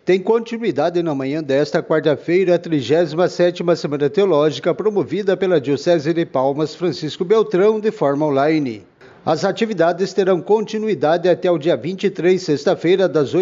Tem continuidade na manhã desta quarta-feira a 37ª Semana Teológica promovida pela Diocese de Palmas Francisco Beltrão de forma online. As atividades terão continuidade até o dia 23, sexta-feira, das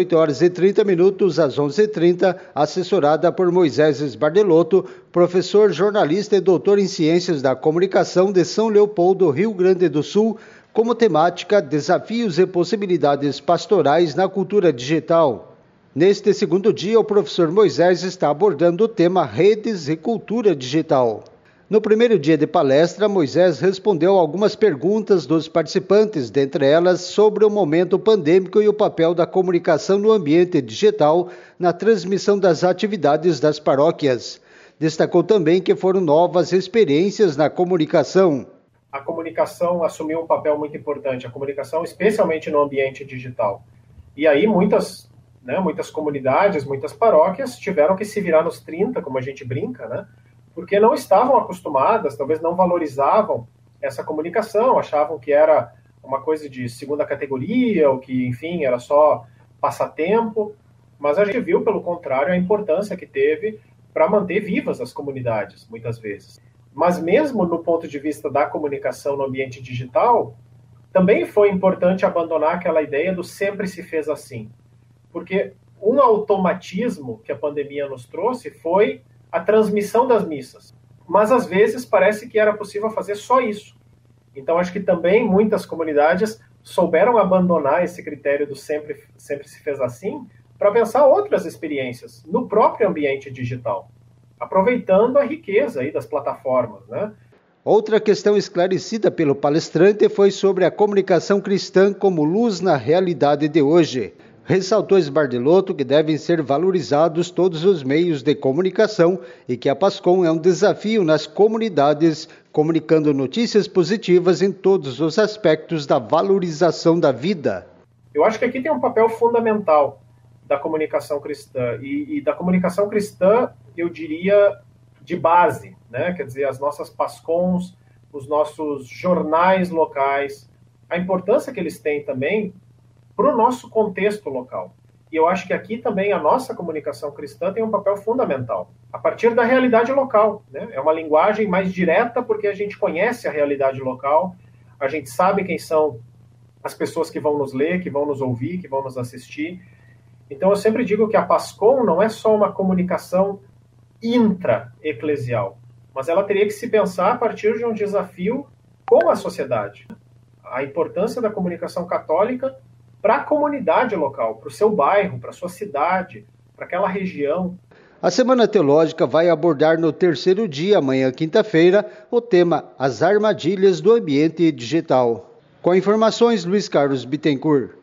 8h30 às 11h30, assessorada por Moisés Esbardelotto, professor, jornalista e doutor em Ciências da Comunicação de São Leopoldo, Rio Grande do Sul, como temática Desafios e Possibilidades Pastorais na Cultura Digital. Neste segundo dia, o professor Moisés está abordando o tema Redes e Cultura Digital. No primeiro dia de palestra, Moisés respondeu algumas perguntas dos participantes, dentre elas sobre o momento pandêmico e o papel da comunicação no ambiente digital na transmissão das atividades das paróquias. Destacou também que foram novas experiências na comunicação. A comunicação assumiu um papel muito importante, a comunicação especialmente no ambiente digital. E aí muitas comunidades, muitas paróquias tiveram que se virar nos 30, como a gente brinca, né? Porque não estavam acostumadas, talvez não valorizavam essa comunicação, achavam que era uma coisa de segunda categoria, ou que, enfim, era só passatempo. Mas a gente viu, pelo contrário, a importância que teve para manter vivas as comunidades, muitas vezes. Mas mesmo no ponto de vista da comunicação no ambiente digital, também foi importante abandonar aquela ideia do sempre se fez assim. Porque um automatismo que a pandemia nos trouxe foi a transmissão das missas. Mas, às vezes, parece que era possível fazer só isso. Então, acho que também muitas comunidades souberam abandonar esse critério do sempre se fez assim para pensar outras experiências no próprio ambiente digital, aproveitando a riqueza aí das plataformas, né? Outra questão esclarecida pelo palestrante foi sobre a comunicação cristã como luz na realidade de hoje. Ressaltou Esbardelotto que devem ser valorizados todos os meios de comunicação e que a PASCOM é um desafio nas comunidades, comunicando notícias positivas em todos os aspectos da valorização da vida. Eu acho que aqui tem um papel fundamental da comunicação cristã, e da comunicação cristã, eu diria, de base, né? Quer dizer, as nossas PASCOMs, os nossos jornais locais, a importância que eles têm também para o nosso contexto local. E eu acho que aqui também a nossa comunicação cristã tem um papel fundamental, a partir da realidade local, né? É uma linguagem mais direta porque a gente conhece a realidade local, a gente sabe quem são as pessoas que vão nos ler, que vão nos ouvir, que vão nos assistir. Então eu sempre digo que a PASCOM não é só uma comunicação intra-eclesial, mas ela teria que se pensar a partir de um desafio com a sociedade. A importância da comunicação católica para a comunidade local, para o seu bairro, para a sua cidade, para aquela região. A Semana Teológica vai abordar no terceiro dia, amanhã quinta-feira, o tema As Armadilhas do Ambiente Digital. Com informações, Luiz Carlos Bittencourt.